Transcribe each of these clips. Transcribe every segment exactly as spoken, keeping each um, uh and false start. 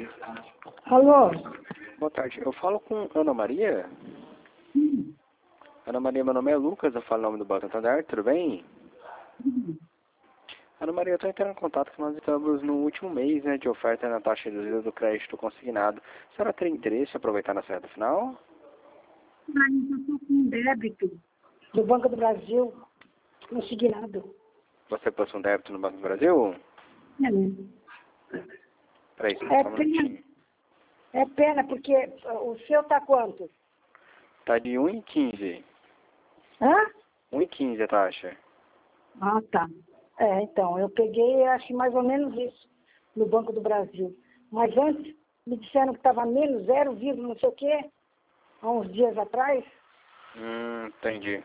Alô? Boa tarde. Eu falo com Ana Maria? Sim. Ana Maria, meu nome é Lucas, eu falo o nome do Banco Santander, tudo bem? Sim. Ana Maria, eu estou entrando em contato que nós estamos no último mês, né, de oferta na taxa reduzida do crédito consignado. A senhora tem interesse em aproveitar na reta final? Mas eu estou com um débito do Banco do Brasil consignado. Você possui um débito no Banco do Brasil? É mesmo. Peraí, só É um pena, minutinho. é pena, porque o seu tá quanto? Tá de um e quinze. Hã? um e quinze a taxa. Ah, tá. É, então, eu peguei, acho que mais ou menos isso, no Banco do Brasil. Mas antes, me disseram que estava menos zero, não sei o quê, há uns dias atrás. Hum, entendi.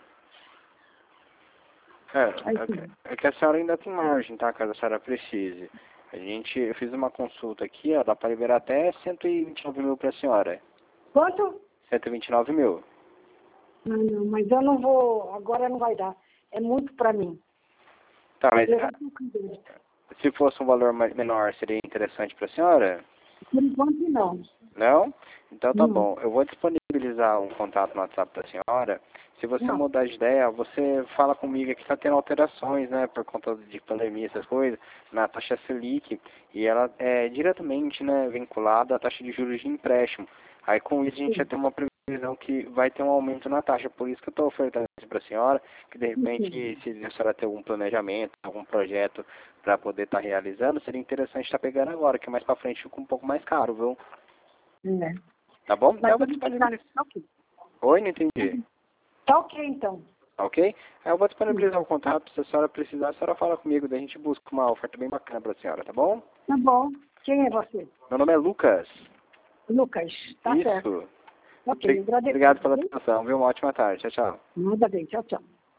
É, Aí, é que sim. é que a senhora ainda tem margem, tá? Caso a senhora precise. A gente, eu fiz uma consulta aqui, ó, dá para liberar até cento e vinte e nove mil para a senhora. Quanto? cento e vinte e nove mil. Não, não, mas eu não vou, agora não vai dar. É muito para mim. Tá, mas Eu já ah, estou com débito. se fosse um valor mais, menor, seria interessante para a senhora? Por enquanto, não. Não? Então tá Não. bom. Eu vou disponibilizar um contato no WhatsApp da senhora. Se você Não. mudar de ideia, você fala comigo que está tendo alterações, né, por conta de pandemia, essas coisas, na taxa Selic. E ela é diretamente, né, vinculada à taxa de juros de empréstimo. Aí com isso a gente já Sim. tem uma previsão que vai ter um aumento na taxa. Por isso que eu estou ofertando isso para a senhora, que de repente, Sim. se a senhora ter algum planejamento, algum projeto para poder estar realizando, seria interessante estar pegando agora, que mais para frente fica um pouco mais caro, viu? É. Tá bom? Então eu Mas vou eu vou pegar. disponibilizar. Tá ok. Oi, não entendi. Tá ok, então. Tá ok? Aí eu vou Sim. disponibilizar o contato. Se a senhora precisar, a senhora fala comigo. Daí a gente busca uma oferta bem bacana pra senhora, tá bom? Tá bom. Quem é você? Meu nome é Lucas. Lucas. Tá certo. Isso. Ok, Obri- agradeço. Obrigado pela Viu? atenção, viu? Uma ótima tarde. Tchau, tchau. Nada bem. Tchau, tchau.